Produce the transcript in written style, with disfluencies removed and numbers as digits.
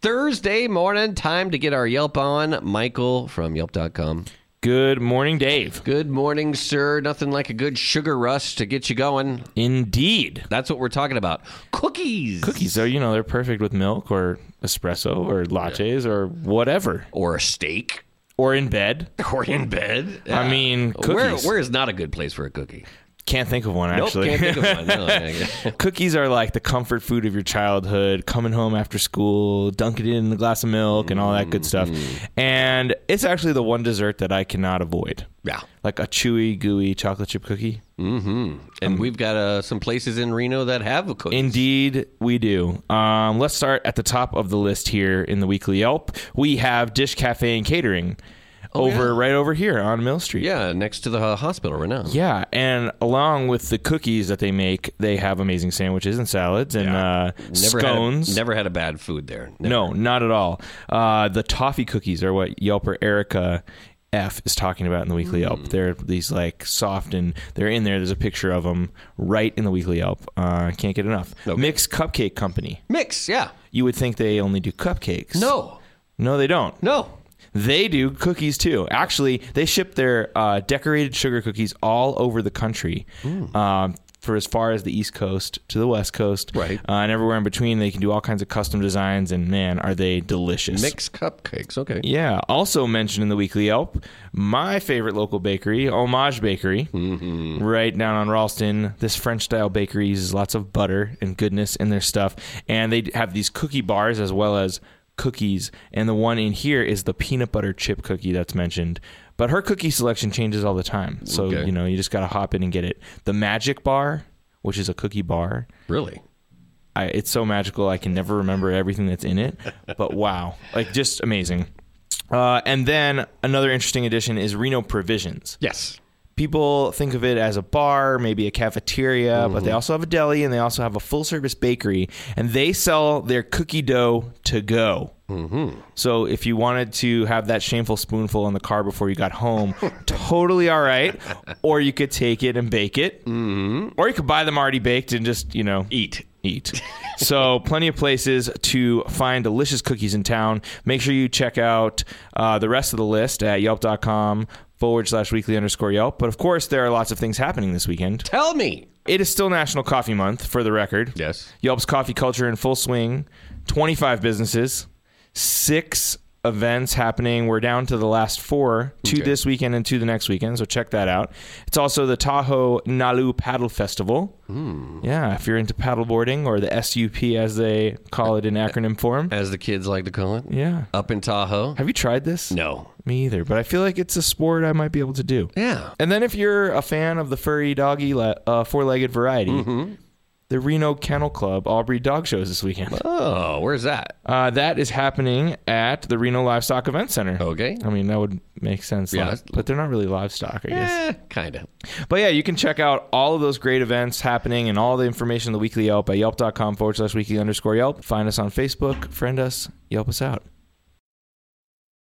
Thursday morning. Time to get our Yelp on. Michael from Yelp.com. Good morning, Dave. Good morning, sir. Nothing like a good sugar rush to get you going. Indeed. That's what we're talking about. Cookies. Cookies, are, they're perfect with milk or espresso or lattes or whatever. Or a steak. Or in bed. Or in bed. I mean, cookies. Where is not a good place for a cookie? Can't think of one, actually. Nope, can't think of one. No. Cookies are like the comfort food of your childhood, coming home after school, dunking it in a glass of milk and all that good stuff. And it's actually the one dessert that I cannot avoid. Yeah. Like a chewy, gooey chocolate chip cookie. Mm-hmm. And we've got some places in Reno that have a cookie. Indeed, we do. Let's start at the top of the list here in the Weekly Yelp. We have Dish Cafe and Catering. Right over here on Mill Street. Yeah, next to the hospital right now. Yeah, and along with the cookies that they make, they have amazing sandwiches and salads and scones. Never had a bad food there. Never. No, not at all. The toffee cookies are what Yelper Erica F is talking about in the Weekly Yelp. They're these like soft, and they're in there. There's a picture of them right in the Weekly Yelp. Can't get enough. Okay. Mix Cupcake Company. Mix, yeah. You would think they only do cupcakes. No, they don't. No. They do cookies, too. Actually, they ship their decorated sugar cookies all over the country for as far as the East Coast to the West Coast. Right. And everywhere in between. They can do all kinds of custom designs, and, man, are they delicious. Mixed cupcakes, okay. Yeah. Also mentioned in the Weekly Yelp, my favorite local bakery, Homage Bakery, right down on Ralston. This French-style bakery uses lots of butter and goodness in their stuff. And they have these cookie bars as well as cookies, and the one in here is the peanut butter chip cookie that's mentioned, but her cookie selection changes all the time, so you just gotta hop in and get it. The Magic Bar, which is a cookie bar, really, it's so magical I can never remember everything that's in it, but wow, like just amazing. And then another interesting addition is Reno Provisions. Yes. People think of it as a bar, maybe a cafeteria, but they also have a deli, and they also have a full-service bakery, and they sell their cookie dough to go. So if you wanted to have that shameful spoonful in the car before you got home, totally all right. Or you could take it and bake it. Or you could buy them already baked and just, eat. So plenty of places to find delicious cookies in town. Make sure you check out the rest of the list at yelp.com/weekly_Yelp. But of course, there are lots of things happening this weekend. Tell me. It is still National Coffee Month, for the record. Yes. Yelp's coffee culture in full swing. 25 businesses, 6 events happening. We're down to the last 4, 2 this weekend and 2 the next weekend, so check that out. It's also the Tahoe Nalu Paddle Festival. Yeah, if you're into paddleboarding, or the SUP as they call it in acronym form. As the kids like to call it. Yeah. Up in Tahoe. Have you tried this? No. Me either, but I feel like it's a sport I might be able to do. Yeah. And then if you're a fan of the furry doggy 4-legged variety, the Reno Kennel Club All-Breed Dog Shows this weekend. Oh, where's that? That is happening at the Reno Livestock Event Center. Okay. I mean, that would make sense. Yeah. But they're not really livestock, I guess. Kind of. But yeah, you can check out all of those great events happening and all the information in the Weekly Yelp at yelp.com/weekly_Yelp. Find us on Facebook, friend us, Yelp us out.